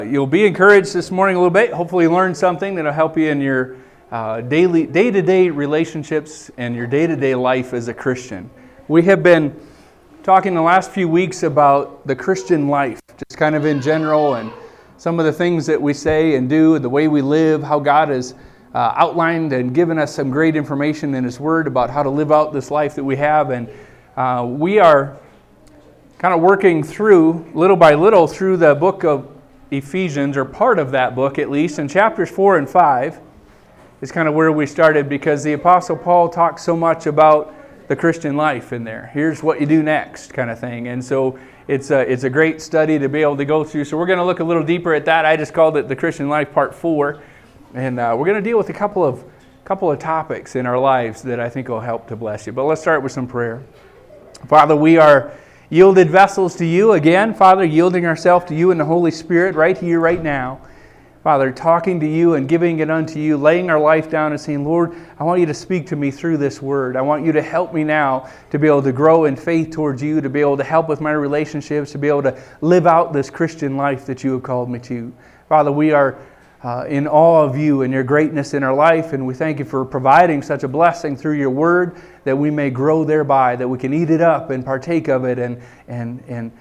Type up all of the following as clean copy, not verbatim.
You'll be encouraged this morning a little bit. Hopefully learn something that'll help you in your day-to-day relationships and your day-to-day life as a Christian. We have been talking the last few weeks about the Christian life, just kind of in general, and some of the things that we say and do, the way we live, how God has outlined and given us some great information in His Word about how to live out this life that we have. And we are kind of working through, little by little, through the book of Ephesians, or part of that book at least, and chapters 4 and 5 is kind of where we started, because the Apostle Paul talks so much about the Christian life in there. Here's what you do next, kind of thing. And so it's a great study to be able to go through. So we're going to look a little deeper at that. I just called it the Christian life part 4, and we're going to deal with a couple of topics in our lives that I think will help to bless you. But let's start with some prayer. Father, we are yielded vessels to you again, Father, yielding ourselves to you and the Holy Spirit right here, right now. Father, talking to you and giving it unto you, laying our life down and saying, Lord, I want you to speak to me through this word. I want you to help me now to be able to grow in faith towards you, to be able to help with my relationships, to be able to live out this Christian life that you have called me to. Father, we are in awe of you and your greatness in our life, and we thank you for providing such a blessing through your word that we may grow thereby, that we can eat it up and partake of it and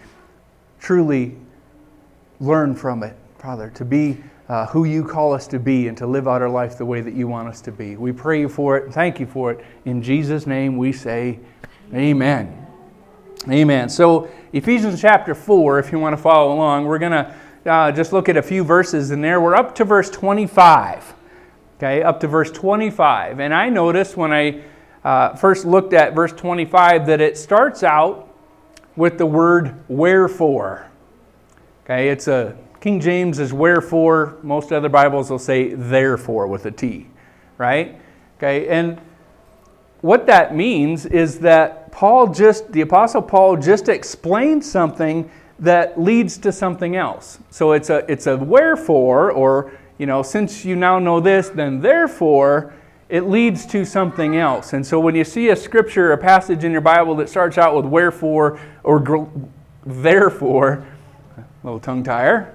truly learn from it, Father, to be who you call us to be and to live out our life the way that you want us to be. We pray for it and thank you for it. In Jesus' name we say amen. Amen. So Ephesians chapter 4, if you want to follow along, we're going to just look at a few verses in there. We're up to verse 25. Okay, up to verse 25. And I noticed when I first looked at verse 25 that it starts out with the word wherefore. Okay, it's a King James is wherefore. Most other Bibles will say therefore with a T, right? Okay, and what that means is that the Apostle Paul just explained something that leads to something else. So it's a wherefore, or since you now know this, then therefore it leads to something else. And so when you see a scripture, a passage in your Bible that starts out with wherefore or therefore, a little tongue tire,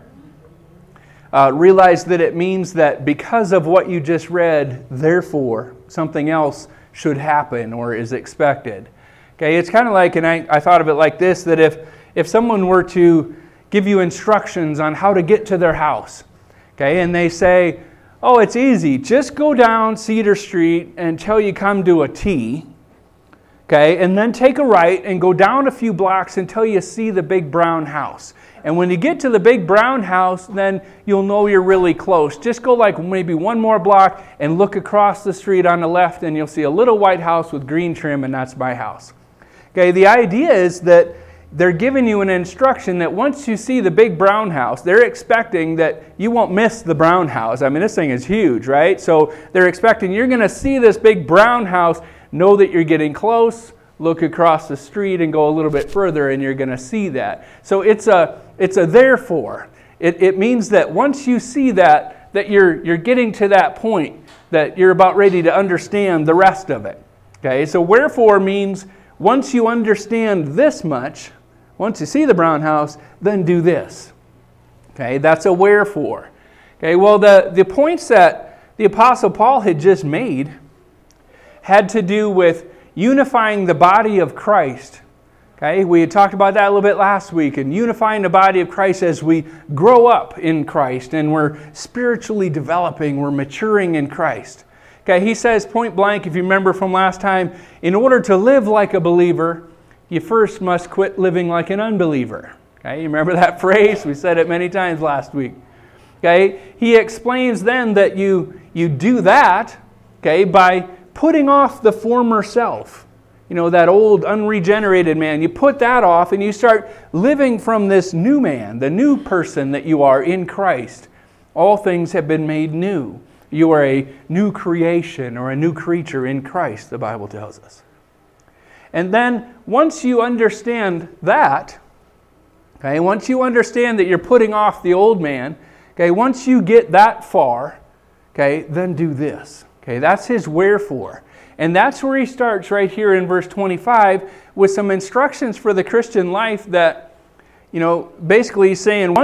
realize that it means that because of what you just read, therefore something else should happen or is expected. Okay, it's kind of like, and I thought of it like this, that if someone were to give you instructions on how to get to their house, okay, and they say, oh, it's easy, just go down Cedar Street until you come to a T, okay, and then take a right and go down a few blocks until you see the big brown house. And when you get to the big brown house, then you'll know you're really close. Just go like maybe one more block and look across the street on the left, and you'll see a little white house with green trim, and that's my house. Okay, the idea is that they're giving you an instruction that once you see the big brown house, they're expecting that you won't miss the brown house. I mean, this thing is huge, right? So they're expecting you're going to see this big brown house, know that you're getting close, look across the street and go a little bit further, and you're going to see that. So it's a therefore. It means that once you see that you're getting to that point, that you're about ready to understand the rest of it. Okay, so wherefore means once you understand this much, once you see the brown house, then do this. Okay, that's a wherefore. Okay, well, the points that the Apostle Paul had just made had to do with unifying the body of Christ. Okay, we had talked about that a little bit last week, and unifying the body of Christ as we grow up in Christ and we're spiritually developing, we're maturing in Christ. Okay, he says point blank, if you remember from last time, in order to live like a believer, you first must quit living like an unbeliever. Okay, you remember that phrase? We said it many times last week. Okay, he explains then that you do that, okay, by putting off the former self. That old unregenerated man. You put that off and you start living from this new man, the new person that you are in Christ. All things have been made new. You are a new creation or a new creature in Christ, the Bible tells us. And then once you understand that, okay, once you understand that you're putting off the old man, okay, once you get that far, okay, then do this. Okay, that's his wherefore. And that's where he starts right here in verse 25 with some instructions for the Christian life that, basically he's saying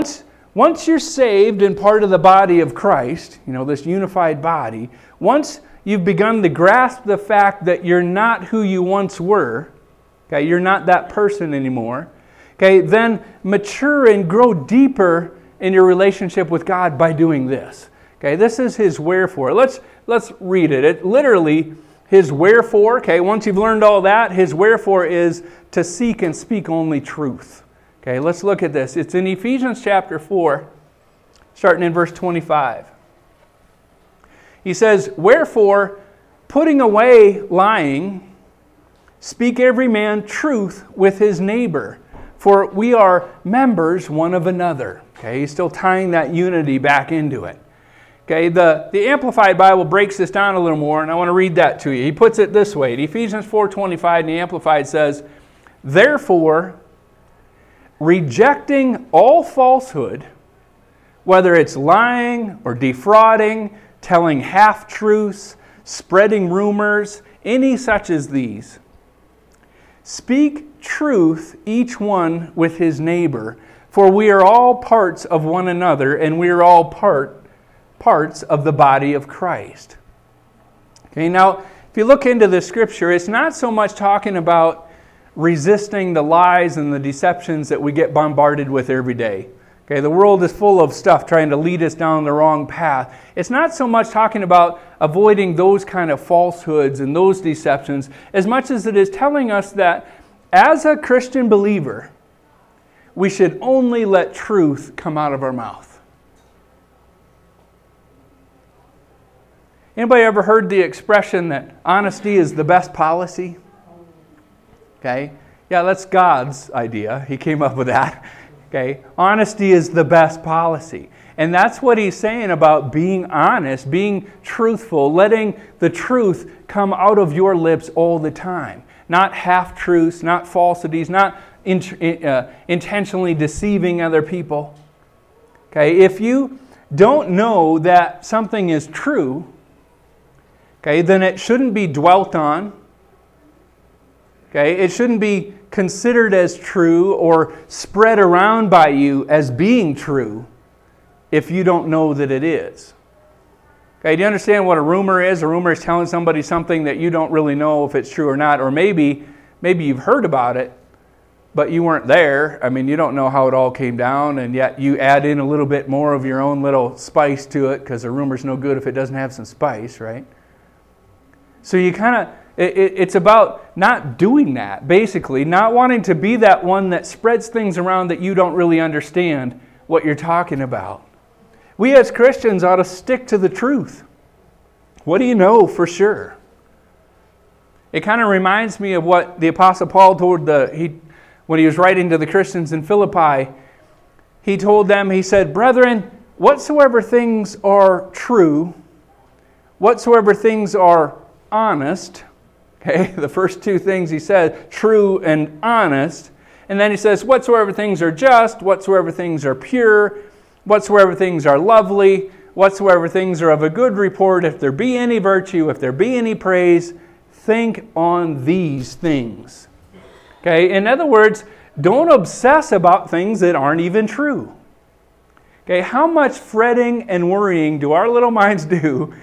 Once you're saved and part of the body of Christ, this unified body, once you've begun to grasp the fact that you're not who you once were, okay, you're not that person anymore, okay, then mature and grow deeper in your relationship with God by doing this. Okay, this is His wherefore. Let's read it. It literally, His wherefore, okay, once you've learned all that, His wherefore is to seek and speak only truth. Okay, let's look at this. It's in Ephesians chapter 4, starting in verse 25. He says, "Wherefore, putting away lying, speak every man truth with his neighbor, for we are members one of another." Okay, he's still tying that unity back into it. Okay, the Amplified Bible breaks this down a little more, and I want to read that to you. He puts it this way. In Ephesians 4:25, in the Amplified says, "Therefore, rejecting all falsehood, whether it's lying or defrauding, telling half-truths, spreading rumors, any such as these, speak truth each one with his neighbor, for we are all parts of one another, and we are all parts of the body of Christ." Okay, now, if you look into the scripture, it's not so much talking about resisting the lies and the deceptions that we get bombarded with every day. Okay, the world is full of stuff trying to lead us down the wrong path. It's not so much talking about avoiding those kind of falsehoods and those deceptions, as much as it is telling us that as a Christian believer, we should only let truth come out of our mouth. Anybody ever heard the expression that honesty is the best policy? Okay? Yeah, that's God's idea. He came up with that. Okay? Honesty is the best policy. And that's what he's saying about being honest, being truthful, letting the truth come out of your lips all the time. Not half-truths, not falsities, not intentionally deceiving other people. Okay? If you don't know that something is true, okay, then it shouldn't be dwelt on. Okay, it shouldn't be considered as true or spread around by you as being true if you don't know that it is. Okay, do you understand what a rumor is? A rumor is telling somebody something that you don't really know if it's true or not, or maybe you've heard about it, but you weren't there. I mean, you don't know how it all came down, and yet you add in a little bit more of your own little spice to it, because a rumor's no good if it doesn't have some spice, right? So you it's about not doing that, basically, not wanting to be that one that spreads things around that you don't really understand what you're talking about. We as Christians ought to stick to the truth. What do you know for sure? It kind of reminds me of what the Apostle Paul told when he was writing to the Christians in Philippi. He told them, he said, "Brethren, whatsoever things are true, whatsoever things are honest," okay, the first two things he said, true and honest. And then he says, "Whatsoever things are just, whatsoever things are pure, whatsoever things are lovely, whatsoever things are of a good report, if there be any virtue, if there be any praise, think on these things." Okay, in other words, don't obsess about things that aren't even true. Okay, how much fretting and worrying do our little minds do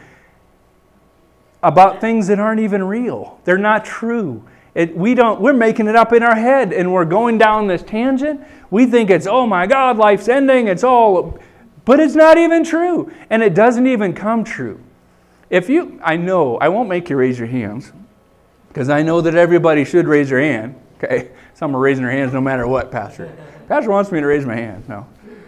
about things that aren't even real? They're not true. We're making it up in our head, and we're going down this tangent. We think it's, oh my God, life's ending, but it's not even true. And it doesn't even come true. I won't make you raise your hands, because I know that everybody should raise their hand. Okay, some are raising their hands no matter what, Pastor. Pastor wants me to raise my hand. No.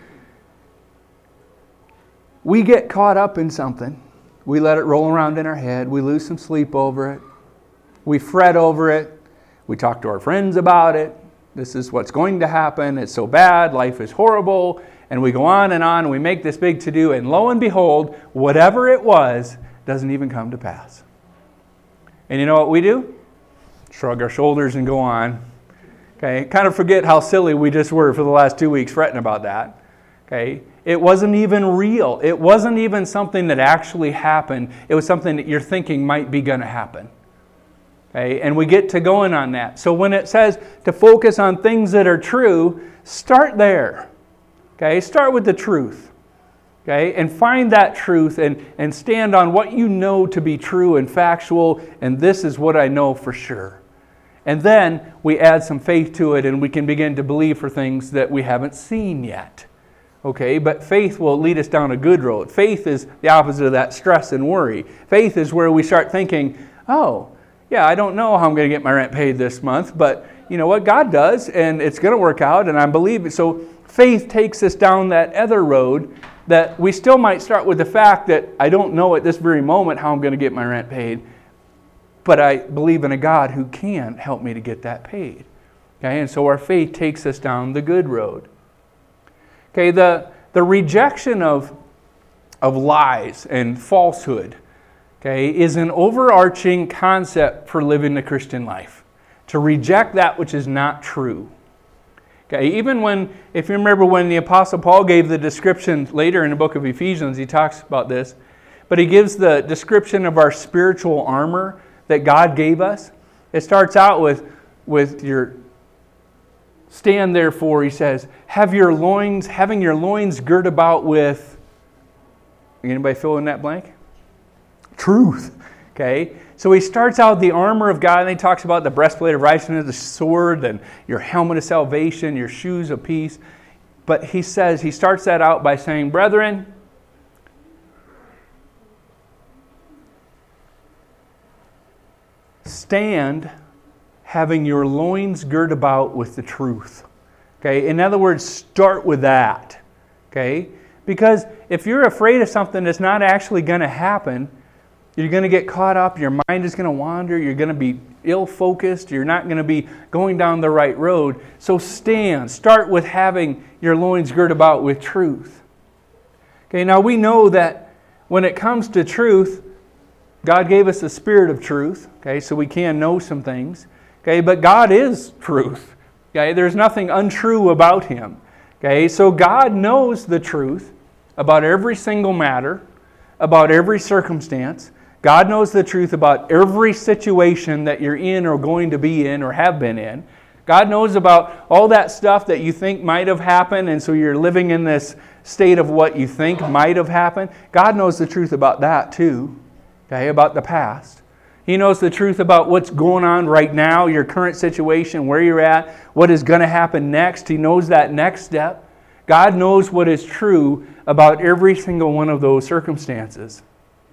We get caught up in something. We let it roll around in our head. We lose some sleep over it. We fret over it. We talk to our friends about it. This is what's going to happen. It's so bad. Life is horrible. And we go on, and we make this big to-do. And lo and behold, whatever it was doesn't even come to pass. And you know what we do? Shrug our shoulders and go on. Okay, kind of forget how silly we just were for the last 2 weeks fretting about that. Okay, it wasn't even real. It wasn't even something that actually happened. It was something that you're thinking might be going to happen. Okay, and we get to going on that. So when it says to focus on things that are true, start there. Okay, start with the truth. Okay, and find that truth and stand on what you know to be true and factual, and this is what I know for sure. And then we add some faith to it, and we can begin to believe for things that we haven't seen yet. Okay, but faith will lead us down a good road. Faith is the opposite of that stress and worry. Faith is where we start thinking, oh, yeah, I don't know how I'm going to get my rent paid this month, but you know what? God does, and it's going to work out, and I believe it. So faith takes us down that other road that we still might start with the fact that I don't know at this very moment how I'm going to get my rent paid, but I believe in a God who can help me to get that paid. Okay, and so our faith takes us down the good road. Okay, the rejection of lies and falsehood, okay, is an overarching concept for living the Christian life. To reject that which is not true. Okay, even when, if you remember when the Apostle Paul gave the description later in the book of Ephesians, he talks about this, but he gives the description of our spiritual armor that God gave us. It starts out with your stand therefore, he says, having your loins girt about with, anybody fill in that blank? Truth. Okay, so he starts out the armor of God, and he talks about the breastplate of righteousness, the sword, and your helmet of salvation, your shoes of peace. But he starts that out by saying, brethren, stand having your loins girt about with the truth. Okay, in other words, start with that. Okay, because if you're afraid of something that's not actually going to happen, you're going to get caught up, your mind is going to wander, you're going to be ill-focused, you're not going to be going down the right road. So start with having your loins girt about with truth. Okay, now we know that when it comes to truth, God gave us the spirit of truth, okay, so we can know some things. Okay, but God is truth. Okay, there's nothing untrue about Him. Okay, so God knows the truth about every single matter, about every circumstance. God knows the truth about every situation that you're in or going to be in or have been in. God knows about all that stuff that you think might have happened, and so you're living in this state of what you think might have happened. God knows the truth about that too, okay, about the past. He knows the truth about what's going on right now, your current situation, where you're at, what is going to happen next. He knows that next step. God knows what is true about every single one of those circumstances.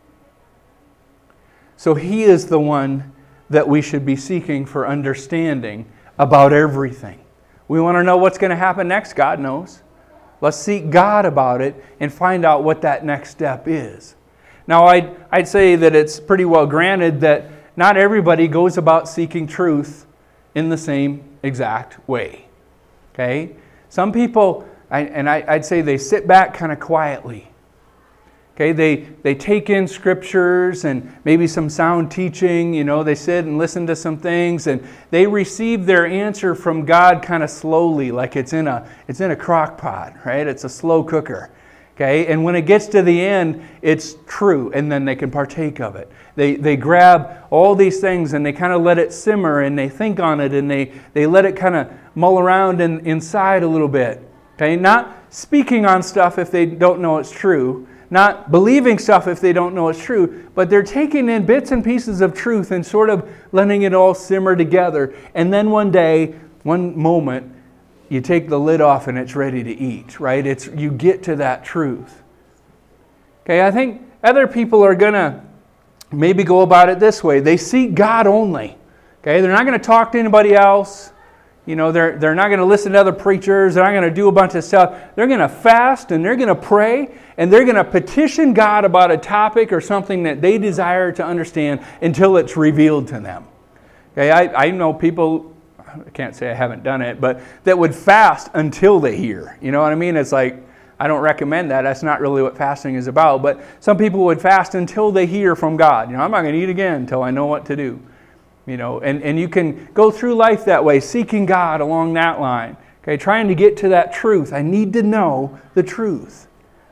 So He is the one that we should be seeking for understanding about everything. We want to know what's going to happen next. God knows. Let's seek God about it and find out what that next step is. Now, I'd say that it's pretty well granted that not everybody goes about seeking truth in the same exact way. Okay? Some people, I'd say they sit back kind of quietly. Okay, they take in scriptures and maybe some sound teaching, they sit and listen to some things, and they receive their answer from God kind of slowly, like it's in a crock pot, right? It's a slow cooker. Okay, and when it gets to the end, it's true, and then they can partake of it. They grab all these things and they kind of let it simmer, and they think on it, and they let it kind of mull around inside a little bit. Okay, not speaking on stuff if they don't know it's true, not believing stuff if they don't know it's true, but they're taking in bits and pieces of truth and sort of letting it all simmer together. And then one day, one moment, you take the lid off and it's ready to eat, right? You get to that truth. Okay, I think other people are going to maybe go about it this way. They seek God only. Okay, they're not going to talk to anybody else. They're not going to listen to other preachers. They're not going to do a bunch of stuff. They're going to fast and they're going to pray and they're going to petition God about a topic or something that they desire to understand until it's revealed to them. Okay, I know people, I can't say I haven't done it, but that would fast until they hear. You know what I mean? It's like, I don't recommend that. That's not really what fasting is about. But some people would fast until they hear from God. I'm not going to eat again until I know what to do. And you can go through life that way, seeking God along that line. Okay, trying to get to that truth. I need to know the truth.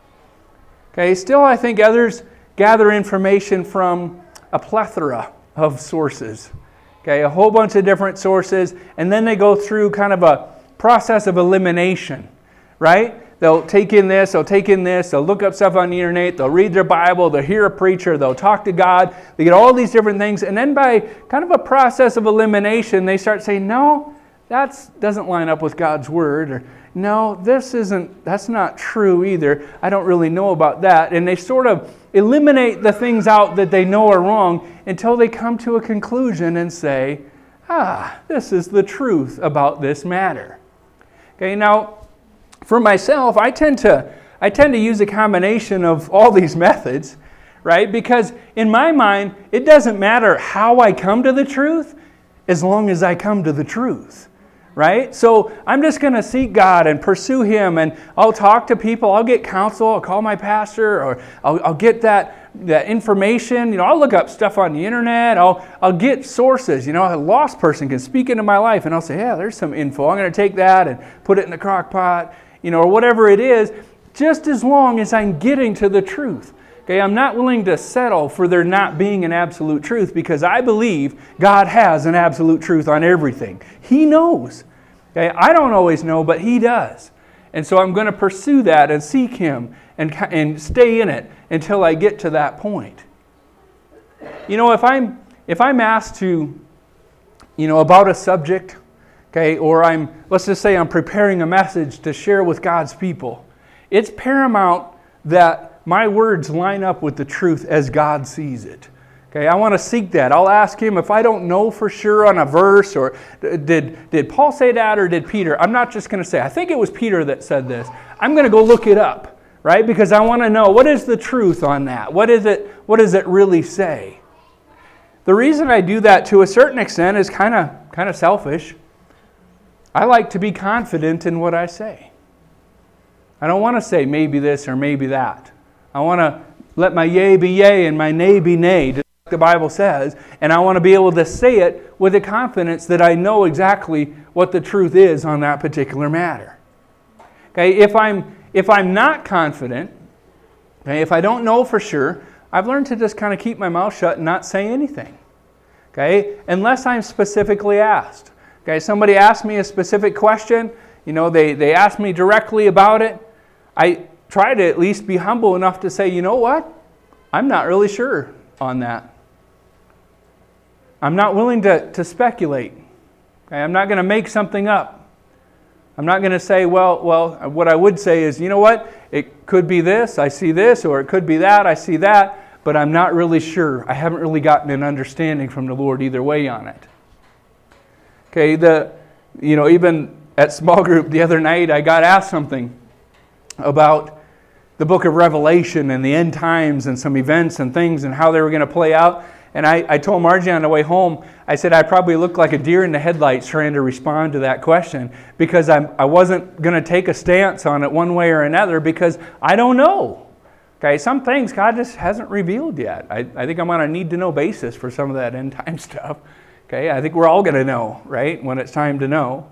Okay, still I think others gather information from a plethora of sources. Okay, a whole bunch of different sources, and then they go through kind of a process of elimination, right? they'll take in this, they'll look up stuff on the internet, they'll read their Bible, they'll hear a preacher, they'll talk to God, they get all these different things, and then by kind of a process of elimination, they start saying, no, that doesn't line up with God's Word, or no, that's not true either, I don't really know about that, and they sort of eliminate the things out that they know are wrong until they come to a conclusion and say, this is the truth about this matter. Okay, now, for myself, I tend to use a combination of all these methods, right? Because in my mind, it doesn't matter how I come to the truth, as long as I come to the truth, right? So I'm just going to seek God and pursue Him, and I'll talk to people, I'll get counsel, I'll call my pastor, or I'll get that information. I'll look up stuff on the internet. I'll get sources. A lost person can speak into my life, and I'll say, yeah, there's some info. I'm going to take that and put it in the crock pot, or whatever it is, just as long as I'm getting to the truth. Okay, I'm not willing to settle for there not being an absolute truth, because I believe God has an absolute truth on everything. He knows. Okay, I don't always know, but He does. And so I'm going to pursue that and seek Him and stay in it until I get to that point. If I'm asked to, about a subject, okay, or let's just say I'm preparing a message to share with God's people, it's paramount that my words line up with the truth as God sees it. Okay, I want to seek that. I'll ask Him if I don't know for sure on a verse, or did Paul say that, or did Peter? I'm not just going to say, I think it was Peter that said this. I'm going to go look it up. Right? Because I want to know, what is the truth on that? What does it really say? The reason I do that to a certain extent is kind of selfish. I like to be confident in what I say. I don't want to say maybe this or maybe that. I want to let my yea be yea and my nay be nay, just like the Bible says, and I want to be able to say it with the confidence that I know exactly what the truth is on that particular matter. Okay, if I'm not confident, okay, if I don't know for sure, I've learned to just kind of keep my mouth shut and not say anything. Okay, unless I'm specifically asked. Okay, somebody asked me a specific question, they asked me directly about it. I try to at least be humble enough to say, you know what? I'm not really sure on that. I'm not willing to speculate. Okay, I'm not going to make something up. I'm not going to say, well, what I would say is, you know what? It could be this, I see this, or it could be that, I see that, but I'm not really sure. I haven't really gotten an understanding from the Lord either way on it. Okay, even at small group the other night, I got asked something about the book of Revelation and the end times and some events and things and how they were going to play out. And I told Margie on the way home, I said I probably looked like a deer in the headlights trying to respond to that question, because I wasn't going to take a stance on it one way or another, because I don't know. Okay, some things God just hasn't revealed yet. I think I'm on a need-to-know basis for some of that end-time stuff. Okay, I think we're all going to know, right, when it's time to know.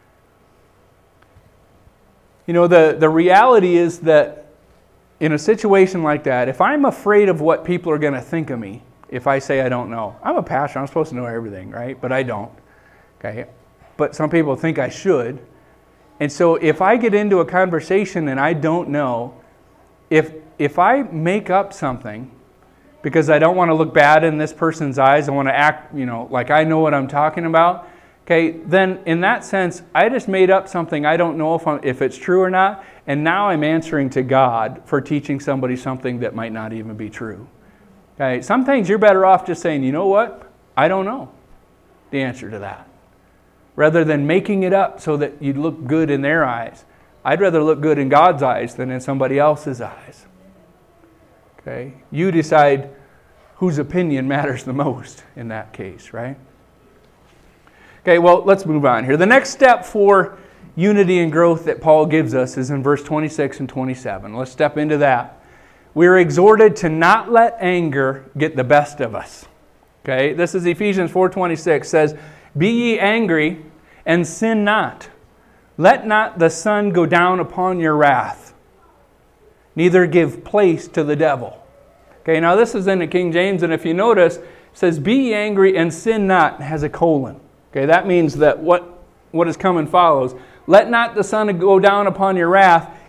The reality is that in a situation like that, if I'm afraid of what people are going to think of me, if I say I don't know. I'm a pastor, I'm supposed to know everything, right? But I don't. Okay? But some people think I should. And so if I get into a conversation and I don't know, if I make up something because I don't want to look bad in this person's eyes, I want to act, like I know what I'm talking about, okay, then in that sense, I just made up something. I don't know if it's true or not, and now I'm answering to God for teaching somebody something that might not even be true. Okay, some things you're better off just saying, you know what? I don't know the answer to that. Rather than making it up so that you look good in their eyes. I'd rather look good in God's eyes than in somebody else's eyes. Okay, you decide whose opinion matters the most in that case, right? Okay, well, let's move on here. The next step for unity and growth that Paul gives us is in verse 26 and 27. Let's step into that. We are exhorted to not let anger get the best of us. Okay, this is Ephesians 4:26 says, "Be ye angry and sin not. Let not the sun go down upon your wrath. Neither give place to the devil." Okay, now this is in the King James, and if you notice, it says, "Be ye angry and sin not," has a colon. Okay, that means that what is coming follows. Let not the sun go down upon your wrath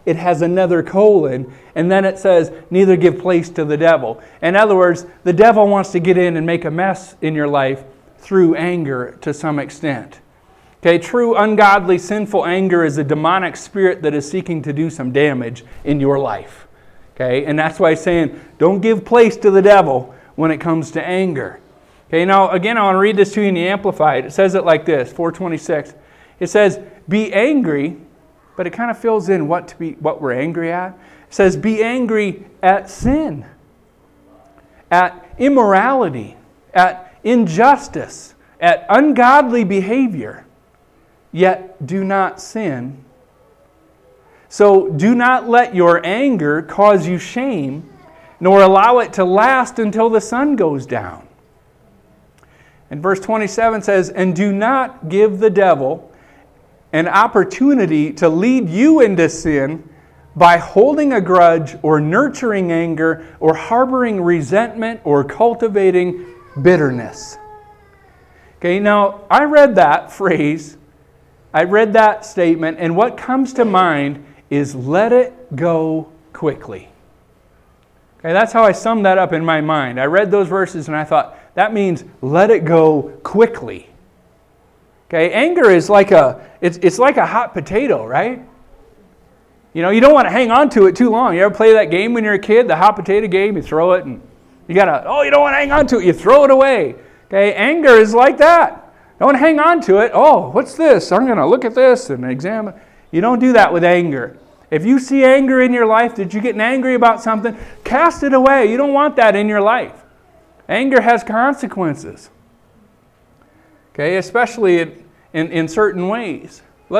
it has another colon, and then it says, neither give place to the devil. In other words, the devil wants to get in and make a mess in your life through anger to some extent. Okay, true ungodly, sinful anger is a demonic spirit that is seeking to do some damage in your life. Okay, and that's why he's saying, don't give place to the devil when it comes to anger. Okay, now again, I want to read this to you in the Amplified. It says it like this, 426. It says, be angry, but it kind of fills in what we're angry at. It says, be angry at sin, at immorality, at injustice, at ungodly behavior, yet do not sin. So do not let your anger cause you shame, nor allow it to last until the sun goes down. And verse 27 says, and do not give the devil an opportunity to lead you into sin by holding a grudge or nurturing anger or harboring resentment or cultivating bitterness. Okay, now I read that phrase, I read that statement, and what comes to mind is let it go quickly. Okay, that's how I summed that up in my mind. I read those verses and I thought, that means let it go quickly. Okay, anger is like it's like a hot potato, right? You know, you don't want to hang on to it too long. You ever play that game when you're a kid, the hot potato game? You throw it and you you don't want to hang on to it. You throw it away. Okay, anger is like that. Don't hang on to it. Oh, what's this? I'm going to look at this and examine. You don't do that with anger. If you see anger in your life, that you're getting angry about something, cast it away. You don't want that in your life. Anger has consequences. Okay, especially in certain ways.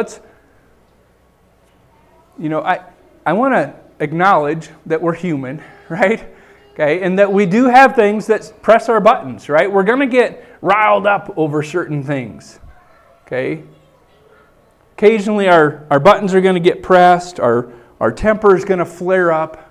I want to acknowledge that we're human, right? Okay, and that we do have things that press our buttons, right? We're going to get riled up over certain things. Okay? Occasionally our buttons are going to get pressed, our temper is going to flare up.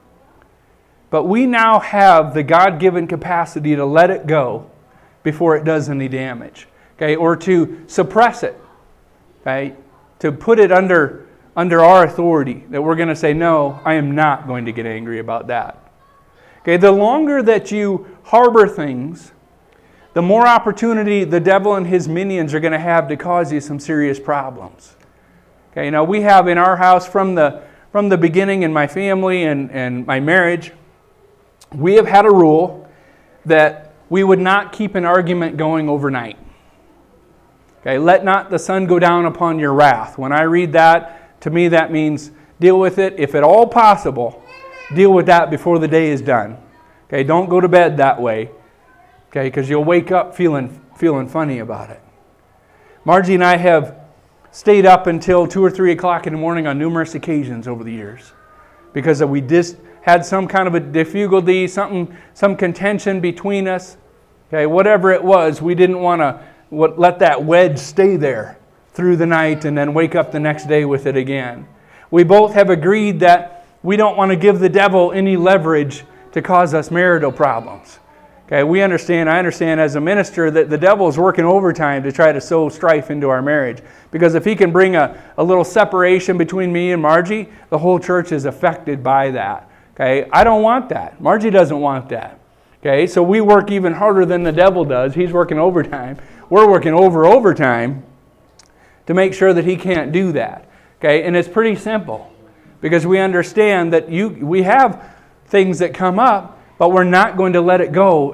But we now have the God-given capacity to let it go before it does any damage. Okay, or to suppress it. Okay? To put it under our authority, that we're going to say, no, I am not going to get angry about that. Okay, the longer that you harbor things, the more opportunity the devil and his minions are going to have to cause you some serious problems. Okay, now we have in our house from the beginning in my family and my marriage, we have had a rule that we would not keep an argument going overnight. Okay, let not the sun go down upon your wrath. When I read that, to me that means deal with it, if at all possible. Deal with that before the day is done. Okay, don't go to bed that way. Okay, because you'll wake up feeling funny about it. Margie and I have stayed up until 2 or 3 o'clock in the morning on numerous occasions over the years, because we just had some kind of a difficulty, some contention between us. Okay, whatever it was, we didn't want to let that wedge stay there through the night and then wake up the next day with it again. We both have agreed that we don't want to give the devil any leverage to cause us marital problems. Okay, I understand as a minister that the devil is working overtime to try to sow strife into our marriage. Because if he can bring a little separation between me and Margie, the whole church is affected by that. Okay, I don't want that. Margie doesn't want that. Okay, so we work even harder than the devil does. He's working overtime. We're working overtime to make sure that he can't do that. Okay, and it's pretty simple. Because we understand that we have things that come up, but we're not going to let it go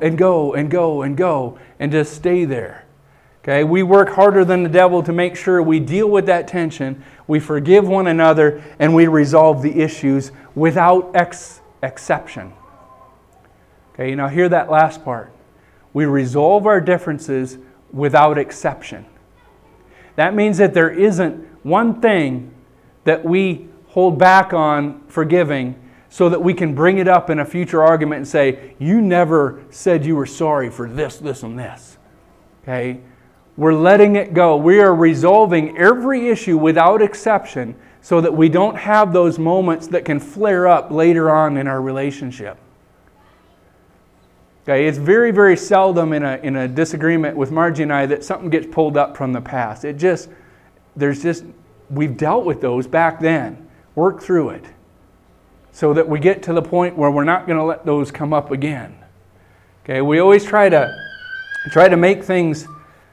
and just stay there. Okay, we work harder than the devil to make sure we deal with that tension, we forgive one another, and we resolve the issues without exception. Okay, now hear that last part. We resolve our differences without exception. That means that there isn't one thing that we hold back on forgiving so that we can bring it up in a future argument and say, you never said you were sorry for this, and this. Okay? We're letting it go. We are resolving every issue without exception so that we don't have those moments that can flare up later on in our relationship. Okay? It's very, very seldom in a disagreement with Margie and I that something gets pulled up from the past. We've dealt with those back then. work through it so that we get to the point where we're not going to let those come up again. Okay, we always try to make things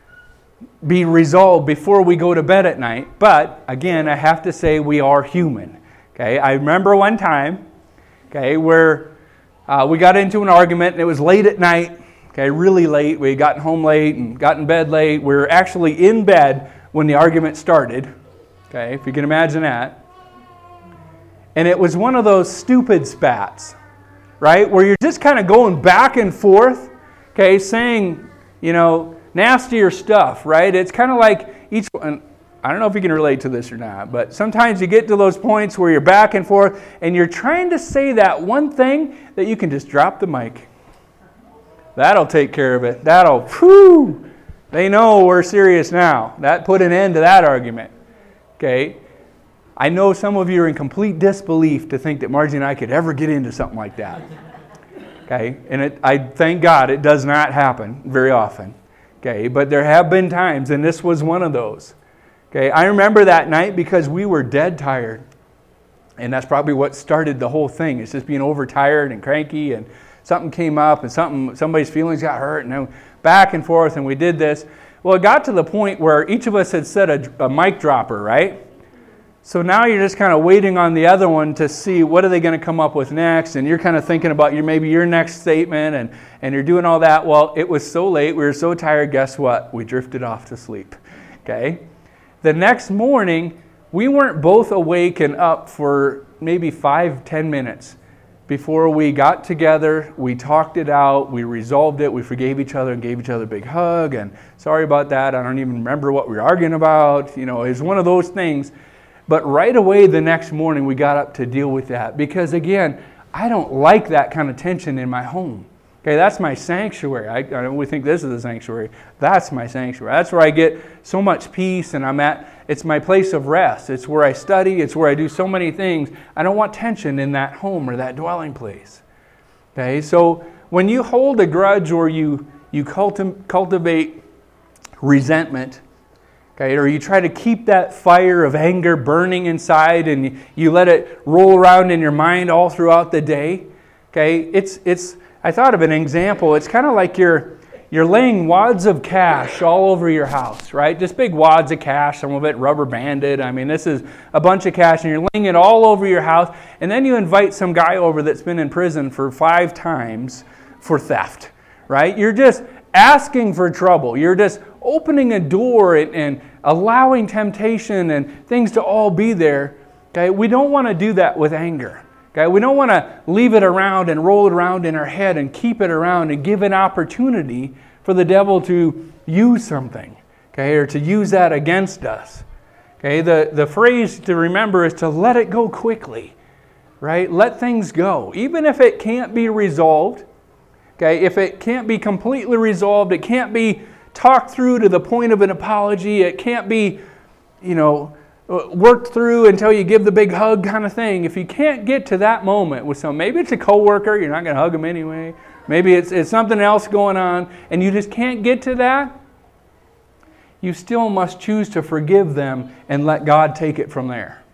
be resolved before we go to bed at night. But again, I have to say we are human. Okay, I remember one time, where we got into an argument and it was late at night. Okay, really late. We had gotten home late and got in bed late. We were actually in bed when the argument started. Okay, if you can imagine that. And it was one of those stupid spats, right? Where you're just kind of going back and forth, okay, saying, nastier stuff, right? It's kind of like each one. I don't know if you can relate to this or not, but sometimes you get to those points where you're back and forth and you're trying to say that one thing that you can just drop the mic. That'll take care of it. They know we're serious now. That put an end to that argument. Okay? I know some of you are in complete disbelief to think that Margie and I could ever get into something like that. Okay? And I thank God it does not happen very often. Okay? But there have been times, and this was one of those. Okay? I remember that night because we were dead tired. And that's probably what started the whole thing. It's just being overtired and cranky, and something came up and somebody's feelings got hurt, and then back and forth, and we did this. Well, it got to the point where each of us had set a mic dropper, right? So now you're just kind of waiting on the other one to see what are they going to come up with next, and you're kind of thinking about maybe your next statement, and you're doing all that. Well, it was so late, we were so tired, guess what? We drifted off to sleep, okay? The next morning, we weren't both awake and up for maybe 5-10 minutes before we got together, we talked it out, we resolved it, we forgave each other and gave each other a big hug, and sorry about that, I don't even remember what we were arguing about. It was one of those things. But right away the next morning we got up to deal with that because, again, I don't like that kind of tension in my home. Okay, that's my sanctuary. I know we think this is a sanctuary. That's my sanctuary. That's where I get so much peace, and it's my place of rest. It's where I study. It's where I do so many things. I don't want tension in that home or that dwelling place. Okay, so when you hold a grudge or you cultivate resentment, okay, or you try to keep that fire of anger burning inside and you let it roll around in your mind all throughout the day, okay, I thought of an example. It's kind of like you're laying wads of cash all over your house, right? Just big wads of cash, some of it rubber banded. I mean, this is a bunch of cash, and you're laying it all over your house, and then you invite some guy over that's been in prison for 5 times for theft, right? You're just asking for trouble. You're just opening a door and allowing temptation and things to all be there. Okay, we don't want to do that with anger. Okay, we don't want to leave it around and roll it around in our head and keep it around and give an opportunity for the devil to use something, okay, or to use that against us. Okay, the phrase to remember is to let it go quickly, right? Let things go. Even if it can't be resolved, okay, if it can't be completely resolved, it can't be talked through to the point of an apology, it can't be, worked through until you give the big hug kind of thing. If you can't get to that moment with maybe it's a coworker, you're not going to hug them anyway. Maybe it's something else going on, and you just can't get to that. You still must choose to forgive them and let God take it from there.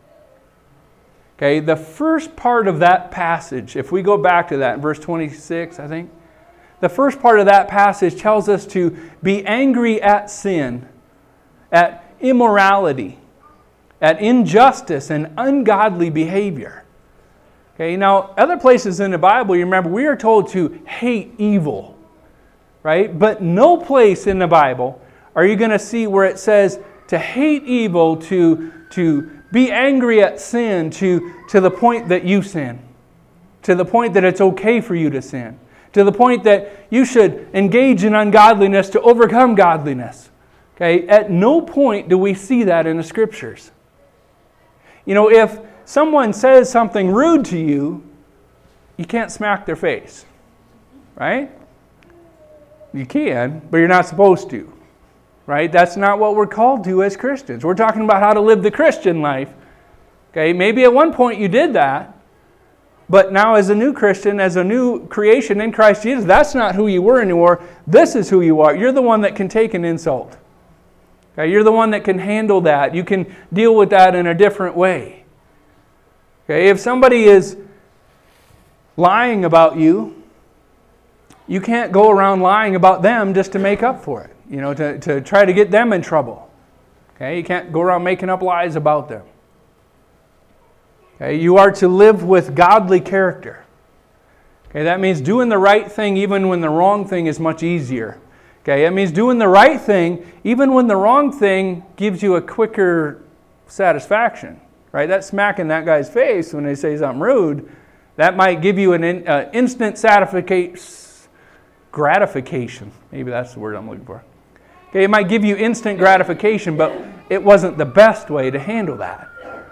Okay, the first part of that passage, if we go back to that in verse 26, I think, the first part of that passage tells us to be angry at sin, at immorality, at injustice and ungodly behavior. Okay, now, other places in the Bible, you remember, we are told to hate evil, right? But no place in the Bible are you going to see where it says to hate evil, to be angry at sin, to the point that you sin, to the point that it's okay for you to sin, to the point that you should engage in ungodliness to overcome godliness. Okay, at no point do we see that in the Scriptures. If someone says something rude to you, you can't smack their face, right? You can, but you're not supposed to, right? That's not what we're called to as Christians. We're talking about how to live the Christian life. Okay, maybe at one point you did that, but now as a new Christian, as a new creation in Christ Jesus, that's not who you were anymore. This is who you are. You're the one that can take an insult. Okay, you're the one that can handle that. You can deal with that in a different way. Okay, if somebody is lying about you, you can't go around lying about them just to make up for it, to try to get them in trouble. Okay, you can't go around making up lies about them. Okay, you are to live with godly character. Okay, that means doing the right thing even when the wrong thing is much easier. Okay, it means doing the right thing even when the wrong thing gives you a quicker satisfaction. Right? That's smacking that guy's face when they say something rude. That might give you an instant gratification. Maybe that's the word I'm looking for. Okay, it might give you instant gratification, but it wasn't the best way to handle that.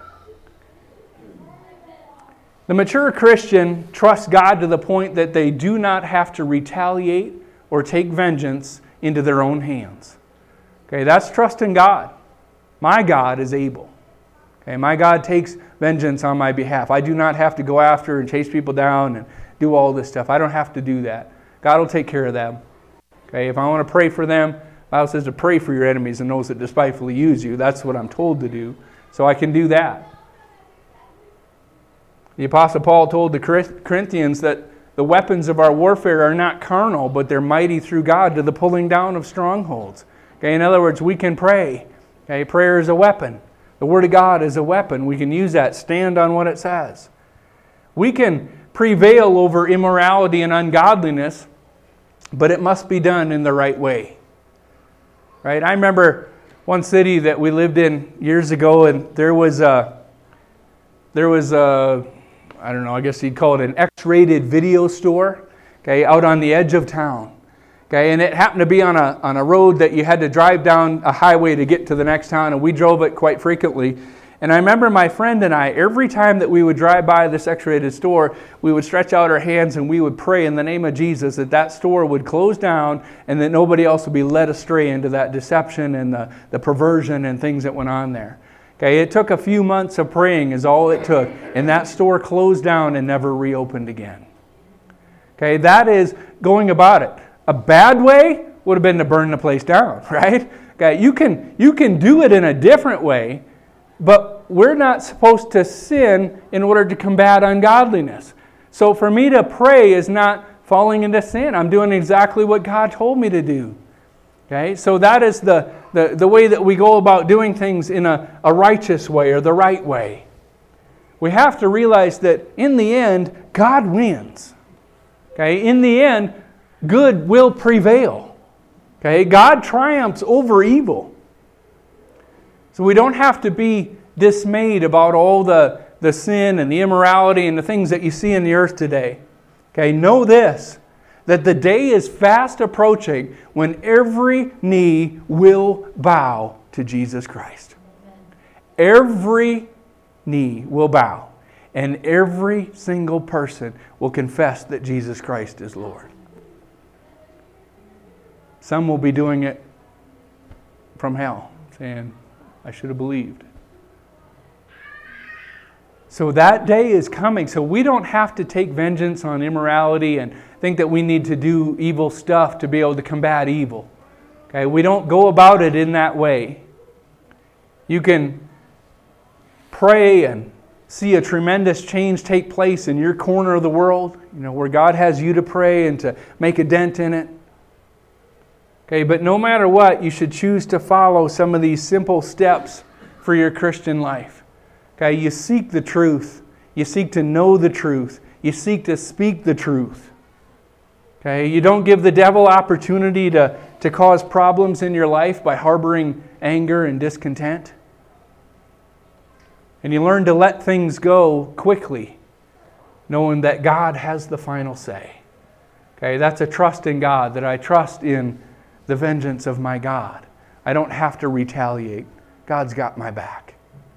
The mature Christian trusts God to the point that they do not have to retaliate or take vengeance into their own hands. Okay, that's trusting God. My God is able. Okay, my God takes vengeance on my behalf. I do not have to go after and chase people down and do all this stuff. I don't have to do that. God will take care of them. Okay, if I want to pray for them, the Bible says to pray for your enemies and those that despitefully use you. That's what I'm told to do. So I can do that. The Apostle Paul told the Corinthians that the weapons of our warfare are not carnal, but they're mighty through God to the pulling down of strongholds. Okay, in other words, we can pray. Okay, prayer is a weapon. The Word of God is a weapon. We can use that, stand on what it says. We can prevail over immorality and ungodliness, but it must be done in the right way. Right? I remember one city that we lived in years ago, and there was a I don't know, I guess you'd call it an X-rated video store, okay, out on the edge of town. Okay, and it happened to be on a road that you had to drive down a highway to get to the next town, and we drove it quite frequently. And I remember my friend and I, every time that we would drive by this X-rated store, we would stretch out our hands and we would pray in the name of Jesus that store would close down and that nobody else would be led astray into that deception and the perversion and things that went on there. Okay, it took a few months of praying is all it took, and that store closed down and never reopened again. Okay, that is going about it. A bad way would have been to burn the place down, right? Okay, you can do it in a different way, but we're not supposed to sin in order to combat ungodliness. So for me to pray is not falling into sin. I'm doing exactly what God told me to do. Okay, so that is the way that we go about doing things in a righteous way or the right way. We have to realize that in the end, God wins. Okay, in the end, good will prevail. Okay, God triumphs over evil. So we don't have to be dismayed about all the sin and the immorality and the things that you see in the earth today. Okay, know this, that the day is fast approaching when every knee will bow to Jesus Christ. Every knee will bow, and every single person will confess that Jesus Christ is Lord. Some will be doing it from hell, saying, I should have believed. So that day is coming. So we don't have to take vengeance on immorality and think that we need to do evil stuff to be able to combat evil. Okay, we don't go about it in that way. You can pray and see a tremendous change take place in your corner of the world, where God has you to pray and to make a dent in it. Okay, but no matter what, you should choose to follow some of these simple steps for your Christian life. Okay, you seek the truth. You seek to know the truth. You seek to speak the truth. Okay, you don't give the devil opportunity to cause problems in your life by harboring anger and discontent. And you learn to let things go quickly, knowing that God has the final say. Okay, that's a trust in God, that I trust in the vengeance of my God. I don't have to retaliate. God's got my back.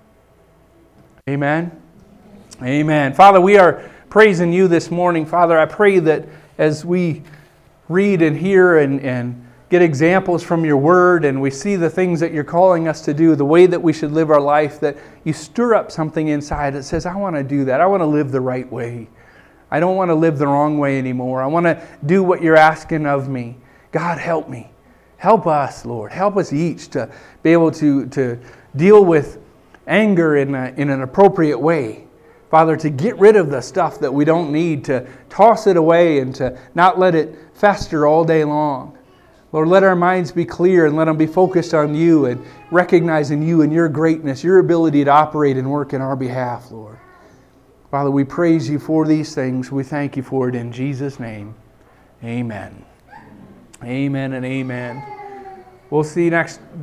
Amen? Amen. Father, we are praising you this morning. Father, I pray that as we read and hear and get examples from your word and we see the things that you're calling us to do, the way that we should live our life, that you stir up something inside that says, I want to do that. I want to live the right way. I don't want to live the wrong way anymore. I want to do what you're asking of me. God, help me. Help us, Lord. Help us each to be able to deal with anger in an appropriate way, Father, to get rid of the stuff that we don't need, to toss it away and to not let it fester all day long. Lord, let our minds be clear and let them be focused on You and recognizing You and Your greatness, Your ability to operate and work in our behalf, Lord. Father, we praise You for these things. We thank You for it in Jesus' name. Amen. Amen and amen. We'll see you next